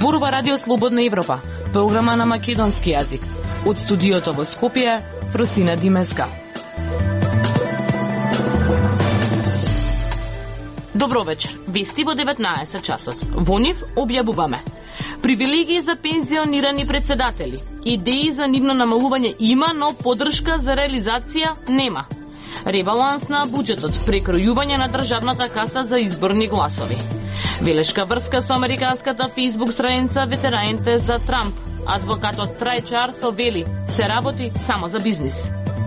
Зборува Радио Слободна Европа, програма на македонски јазик. Од студиото во Скопје, Просина Димеска. Добро вечер. Вести во 19 часот. Во нив објавуваме привилегии за пензионирани председатели. Идеи за нивно намалување има, но поддршка за реализација нема. Ребаланс на буџетот, прекројување на државната каса за изборни гласови. Велешка врска со американската Facebook страница ветераните за Трамп. Адвокатот Трај Чарсо вели, се работи само за бизнис.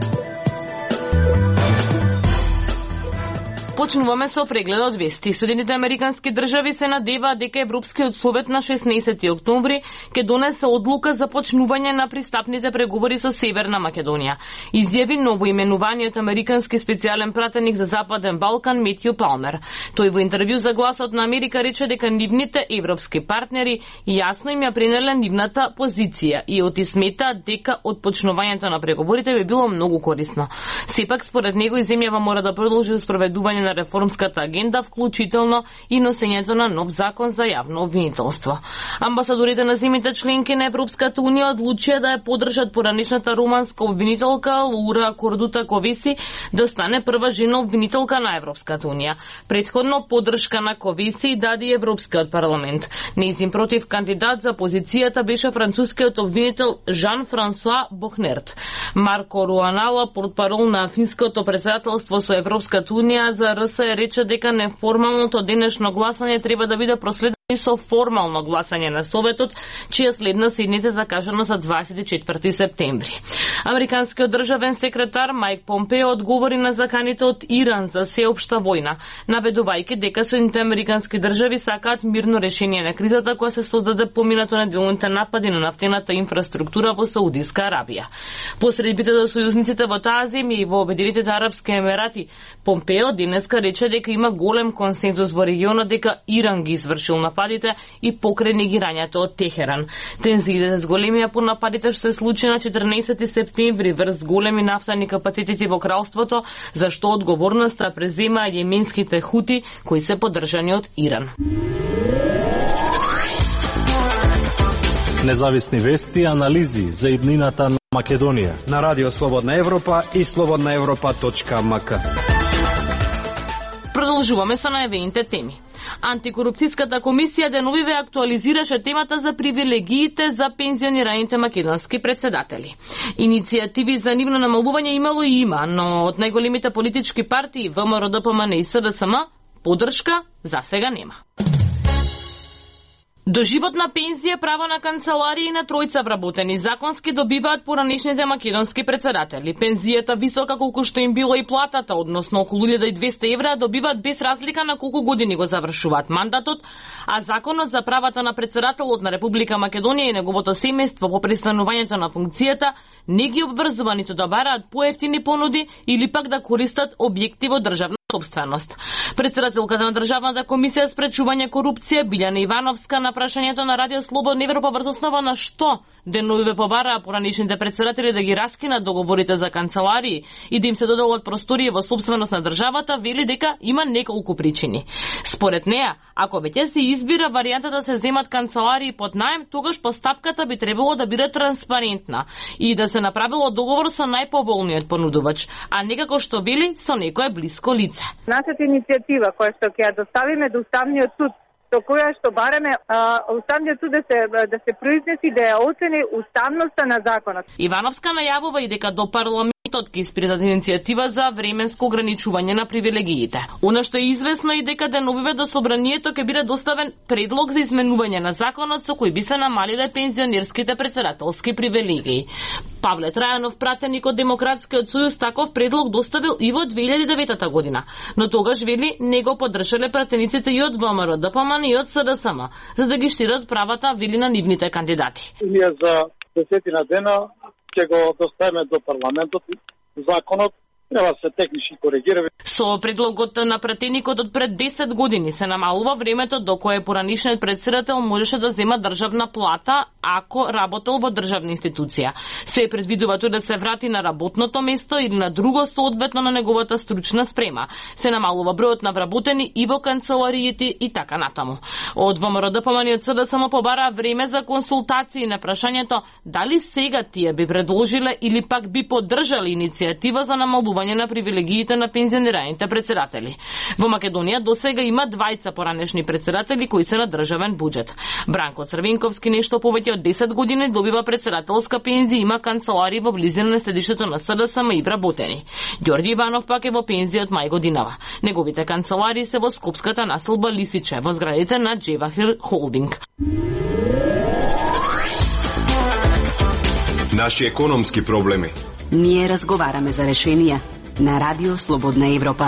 Почнуваме со прегледот вести. Соединените американски држави се надеваат дека Европскиот совет на 16 октомври ќе донесе одлука за почнување на пристапните преговори со Северна Македонија. Изјави новоименуваниот американски специјален пратеник за Западен Балкан Метју Палмер. Тој во интервју за Гласот на Америка рече дека нивните европски партнери јасно им ја пренеле нивната позиција и отисмета дека отпочнувањето на преговорите би било многу корисно. Сепак според него и земјава мора да продолжи за спроведување на реформската агенда, вклучително и носењето на нов закон за јавно обвинителство. Амбасадорите на земјите членки на Европската унија одлучија да ја поддржат поранешната романска обвинителка Лаура Кордута Ковеси да стане прва жена обвинителка на Европската унија. Претходно поддршка на Ковеси даде Европскиот парламент. Нејзин против кандидат за позицијата беше францускиот обвинител Жан-Франсуа Бохнерт. Марко Руанала, портпарол на финското председателство со Европската унија за РС рече дека неформалното денешно гласање треба да биде проследено со формално гласање на Советот, чија следна седница закажана за 24 септември. Американскиот државен секретар Мајк Помпео одговори на заканите од Иран за сеопшта војна, наведувајќи дека Соединените американски држави сакаат мирно решение на кризата која се создаде поминато неделните напади на нафтената инфраструктура во Саудиска Арабија. Посредбите за сојузниците во таа земја и во Обединетите арапски емирати, Помпео денеска рече дека има голем консензус во регионот дека Иран ги извршил нападите и покрај негирањето од Техеран. Тензиите зголемија по нападите што се случи на 14 септември врз големи нафтени капацитети во кралството, за што одговорноста презема јеменските хути кои се поддржани од Иран. Независни вести и анализи за иднината на Македонија на Радио Слободна Европа и slobodnaevropa.mk. Продолжуваме со најавените теми. Антикорупцијската комисија деновиве актуализираше темата за привилегиите за пензионираните македонски председатели. Иницијативи за нивно намалување имало и има, но од најголемите политички партии ВМРО, ДПМН и СДСМ поддршка за сега нема. Доживотна пензија, право на канцеларија и на тројца вработени законски добиваат поранешните македонски председатели. Пензијата висока колку што им било и платата, односно околу 1200 евра, добиваат без разлика на колку години го завршуваат мандатот, а законот за правата на председателот на Република Македонија и неговото семејство по престанувањето на функцијата не ги обврзува ниту да бараат поевтини понуди или пак да користат објекти во државна собственост. Председателката на Државната комисија спречување корупција Билјана Ивановска на прашањето на Радио Слободна Европа врз основа на што деновиве побараа поранешните председатели да ги раскинат договорите за канцеларии и да им се додолат простории во собственост на државата, вели дека има неколку причини. Според неа, ако веќе се избира варијанта да се земат канцеларии под наем, тогаш постапката би требало да биде транспарентна и да се направило договор со најповолниот понудувач, а не како што вели со некое блиско лице. Нашата иницијатива која што ќе ја доставиме до Уставниот суд, со која што бараме Уставниот суд да се произнеси да ја оцени уставноста на законот. Ивановска најавува и дека до парламентот ќе испратат иницијатива за временско ограничување на привилегиите. Она што е известно е дека деновиве до собранието ќе биде доставен предлог за изменување на законот со кој би се намалиле пензионерските председателски привилегии. Павле Трајанов, пратеник од Демократскиот сојуз, таков предлог доставил и во 2009 година, но тогаш вели не го поддржале пратениците и од ВМРО, ДПМН и од СДСМ, за да ги штитат правата, вели, на нивните кандидати. Ние за 10 дена ќе го доставиме до парламентот законот Треба да се технички коригира. Со предлогот на пратеникот од пред 10 години се намалува времето до кое поранишниот претседател можеше да зема државна плата ако работел во државна институција. Се предвидува тој да се врати на работното место или на друго соодветно на неговата стручна спрема. Се намалува бројот на вработени и во канцелариите и така натаму. Од ВМРО-ДПМН и од СДСМ само побараа време за консултации на прашањето дали сега тие би предложиле или пак би поддржале иницијатива за намалување на привилегиите на пензионираните претседатели. Во Македонија досега има двајца поранешни претседатели кои се на државен буџет. Бранко Црвенковски нешто повеќе од 10 години добива претседателска пензија, има канцелари во близина на седиштето на СДСМ и вработени. Ѓорѓи Иванов пак е во пензија од мај годинава. Неговите канцелари се во скопската населба Лисиче, во зградите на Джевахир Холдинг. Наши економски проблеми. Ние разговараме за решенија на Радио Слободна Европа.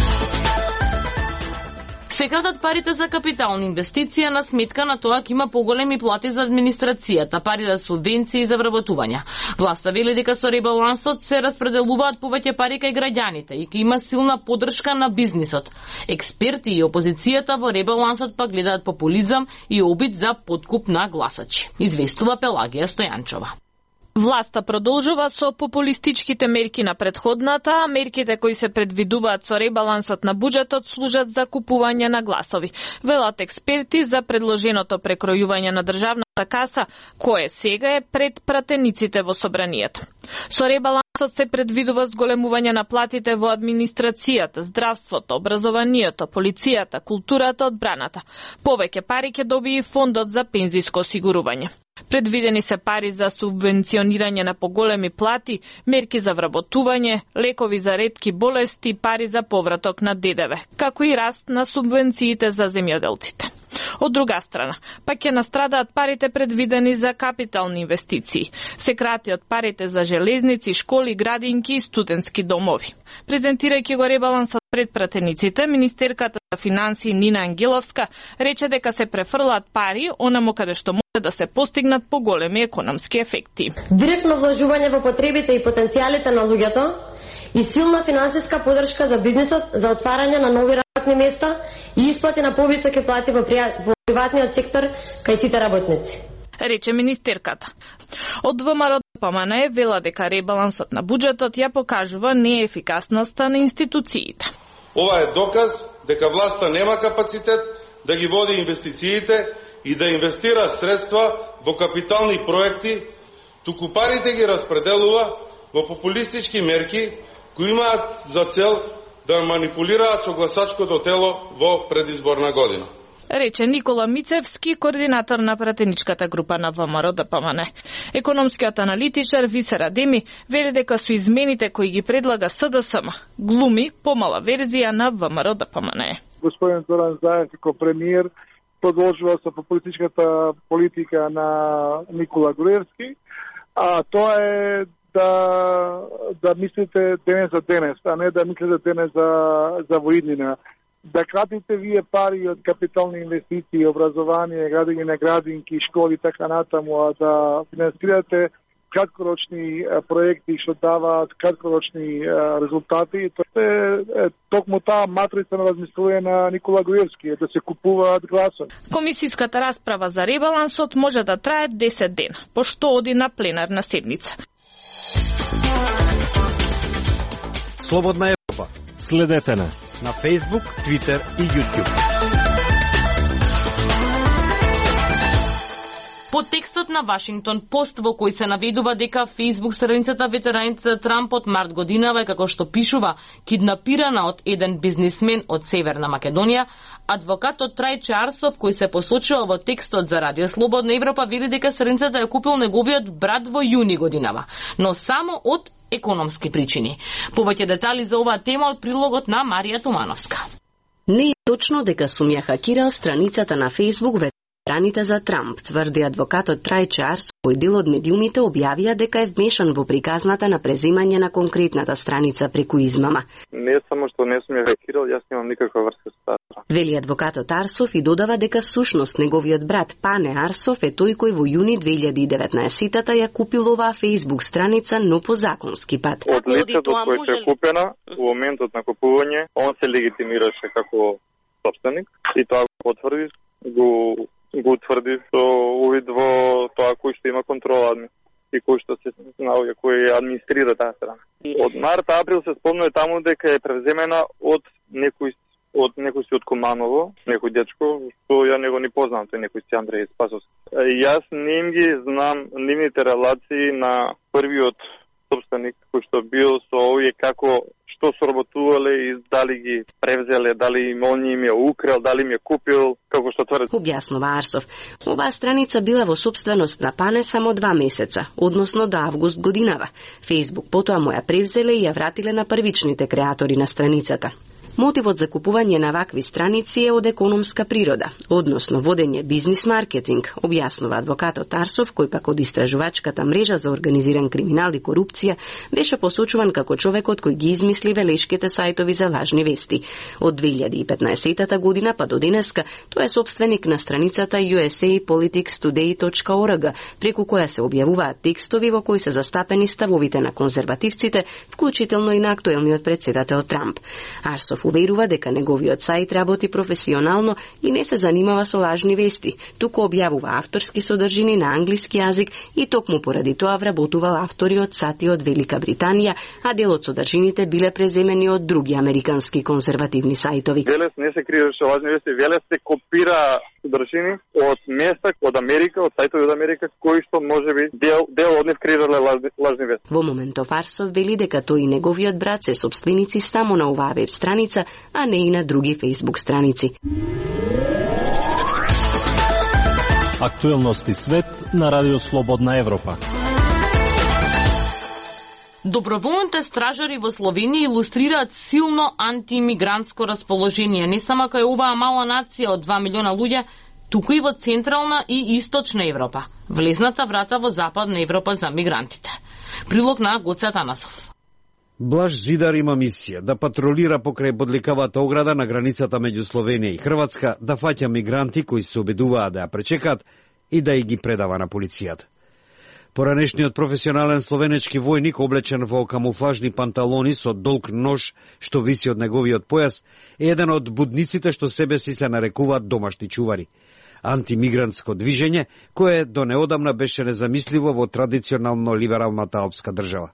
Се крадат парите за капитални инвестиција на сметка на тоа ќе има поголеми плати за администрацијата, пари за субвенции за вработување. Власта вели дека со ребалансот се распределуваат повеќе пари кај граѓаните и ќе има силна поддршка на бизнисот. Експерти и опозицијата во ребалансот пак гледаат популизам и обид за подкуп на гласачи. Известува Пелагија Стојанчова. Власта продолжува со популистичките мерки на претходната, а мерките кои се предвидуваат со ребалансот на буџетот служат за купување на гласови. Велат експерти за предложеното прекројување на државната каса, кое сега е пред пратениците во собранието. Со ребалансот се предвидува зголемување на платите во администрацијата, здравството, образованието, полицијата, културата, одбраната. Повеќе пари ќе добие и фондот за пензиско осигурување. Предвидени се пари за субвенционирање на поголеми плати, мерки за вработување, лекови за ретки болести, пари за повраток на ДДВ, како и раст на субвенциите за земјоделците. Од друга страна, пак ќе настрадаат парите предвидени за капитални инвестиции. Се крати од парите за железници, школи, градинки и студентски домови. Презентирајќи го ребалансот пред пратениците, министерката за финансии Нина Ангеловска рече дека се префрлаат пари онаму каде што може да се постигнат поголеми економски ефекти. Директно вложување во потребите и потенцијалите на луѓето и силна финансиска поддршка за бизнисот за отварање на нови работни места и исплати на повисоки плати во приватниот сектор кај сите работници, рече министерката. Од ВМРО-ДПМН вела дека ребалансот на буџетот ја покажува неефикасноста на институциите. Ова е доказ дека власта нема капацитет да ги води инвестициите и да инвестира средства во капитални проекти, туку парите ги распределува во популистички мерки кои имаат за цел да манипулираат со гласачкото тело во предизборна година, рече Никола Мицевски, координатор на пратеничката група на ВМРО-ДПМН. Економскиот аналитичар Висе Радеми вели дека со измените кои ги предлага СДСМ глуми помала верзија на ВМРО-ДПМН. Господин Зоран Заев како премиер продолжува со популистичката политика на Никола Груевски, а тоа е да мислите денес за денес, а не да мислите денес за воиднина. Да кратите вие пари од капитални инвестиции, образование, градење на градинки, школи и така натаму, а да финансирате краткорочни проекти што даваат краткорочни резултати. Тоа е токму таа матрица на размислување на Никола Груевски, да се купуваат гласови. Комисиската расправа за ребалансот може да трае 10 дена, пошто оди на пленарна седница. Слободна Европа. Следете на Facebook, Twitter и YouTube. По текстот на Вашингтон Пост во кој се наведува дека Facebook страницата ветераните за Трамп од март годинава е како што пишува киднапирана од еден бизнисмен од Северна Македонија, адвокатот Трајче Арсов кој се посочува во текстот за Радио Слободна Европа вели дека страницата ја купил неговиот брат во јуни годинава, но само од економски причини. Повеќе детали за оваа тема од прилогот на Марија Тумановска. Не е точно дека сум ја хакирал страницата на Facebook Раните за Трамп, тврди адвокатот Трајче Арсов, кој дел од медиумите објавија дека е вмешан во приказната на преземање на конкретната страница преку измама. Не само што не сум ја хакирал, јас немам никаква врска со таа. Вели адвокатот Арсов и додава дека всушност неговиот брат Пане Арсов е тој кој во јуни 2019-тата ја купил оваа Facebook страница, но по законски пат. Од лицето кој е купена, во моментот на купување, он се легитимираше како собственик и тоа го потврди, го утврди со увид во тоа кој што има контрола и кој што се наоѓа, кој администрира таа страна. Од март април се спомнува таму дека е превземена од некој си од Команово, некој дечко, што ја него не познам, тој некој си Андреј Спасовски. Јас не им ги знам нивните релации на првиот собственик кој што бил со овие, како што соработувале и дали ги превзеле, дали он им ја украл, дали им ја купил, како што тврди. Објаснува Арсов. Оваа страница била во собственост на Пане само 2 месеца, односно до август годинава. Facebook потоа му ја превзеле и ја вратиле на првичните креатори на страницата. Мотивот за купување на вакви страници е од економска природа, односно водење бизнис маркетинг, објаснува адвокатот Арсов, кој пак од истражувачката мрежа за организиран криминал и корупција беше посочуван како човекот кој ги измисли велешките сајтови за лажни вести. Од 2015 година па до денеска тој е собственик на страницата usapoliticstoday.org, преку која се објавуваат текстови во кои се застапени ставовите на конзервативците, вклучително и на актуелниот претседател Трамп. Арсов уверува дека неговиот сајт работи професионално и не се занимава со лажни вести, туку објавува авторски содржини на англиски јазик и токму поради тоа вработувал автори од САД и од Велика Британија, а дел од содржините биле преземени од други американски конзервативни сајтови. Велес не се криеше лажни вести, Велес се копира содржини од места, од Америка, од сајтови од Америка, кои што можеби дел од нив креирале лажни вести. Во моментов Арсов вели дека тој и неговиот брат се собственици само на оваа веб страница, а не и на други Facebook страници. Актуелности свет на Радио Слободна Европа. Доброволните стражари во Словенија илустрираат силно антиимигрантско расположение, не само кај оваа мала нација од 2 милиона луѓе, туку и во Централна и Источна Европа, влезната врата во Западна Европа за мигрантите. Прилог на Гоце Атанасов. Блаж Зидар има мисија да патролира покрај бодливкавата ограда на границата меѓу Словенија и Хрватска, да фаќа мигранти кои се обидуваат да ја пречекат и да ги предава на полицијата. Поранешниот професионален словенечки војник, облечен во камуфлажни панталони со долг нож што виси од неговиот појас, е еден од будниците што себе си се нарекуваат домашни чувари. Антимигрантско движење, кое до неодамна беше незамисливо во традиционално либералната алпска држава.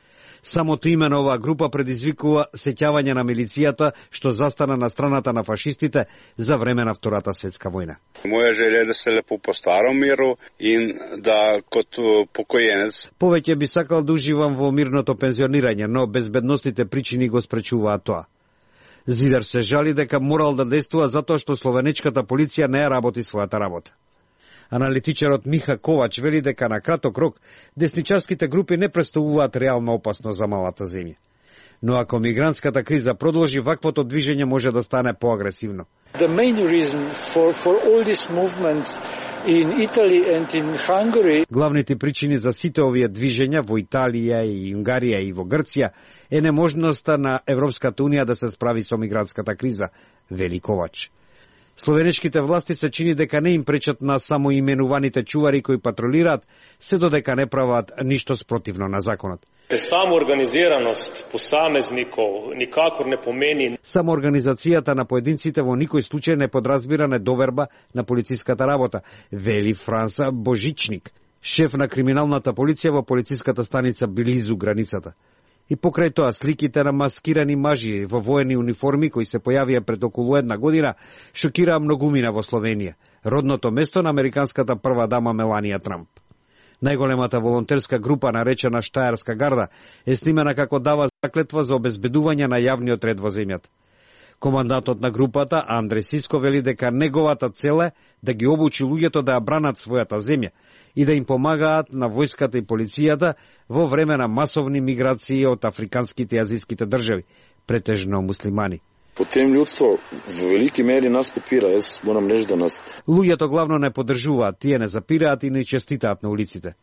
Самото име на оваа група предизвикува сеќавање на милицијата што застана на страната на фашистите за време на Втората светска војна. Моја желја е да се лепо по старом миру и да кот покојенец. Повеќе би сакал да уживам во мирното пензионирање, но безбедностите причини го спречуваат тоа. Зидар се жали дека морал да действува затоа што словенечката полиција не работи својата работа. Аналитичарот Миха Ковач вели дека на краток рок десничарските групи не представуваат реална опасност за малата земја. Но ако мигрантската криза продолжи, ваквото движење може да стане поагресивно. The main reason for all these movements in Italy and in Hungary. Главните причини за сите овие движења во Италија и Унгарија и во Грција е неможноста на Европската унија да се справи со мигрантската криза, вели Ковач. Словенечките власти се чини дека не им пречат на самоименуваните чувари кои патролираат, се додека не прават ништо спротивно на законот. Самоорганизираност посамезников никакор не помени. Самоорганизацијата на поединците во никој случај не подразбира недоверба на полициската работа, вели Франса Божичник, шеф на криминалната полиција во полициската станица близу границата. И покрај тоа, сликите на маскирани мажи во воени униформи кои се појавија пред околу една година шокираа многумина во Словенија, родното место на американската прва дама Меланија Трамп. Најголемата волонтерска група, наречена Штајарска гарда, е снимена како дава заклетва за обезбедување на јавниот ред во земјата. Командантот на групата, Андре Сиско, вели дека неговата цел е да ги обучи луѓето да ја бранат својата земја и да им помагаат на војската и полицијата во време на масовни миграции од африканските и азијските држави, претежно муслимани. Потем ljudstvo в велики мери нас подпира. Јас морам речи да нас. Луѓето главно не поддржуваат, тие не запираат и не честитаат на улиците.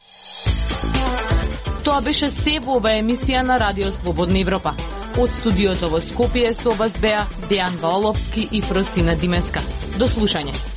Тоа беше се во ова емисија на Радио Слободна Европа. Од студиото во Скопје со вас беа Дејан Валовски и Фросина Димеска. До слушање.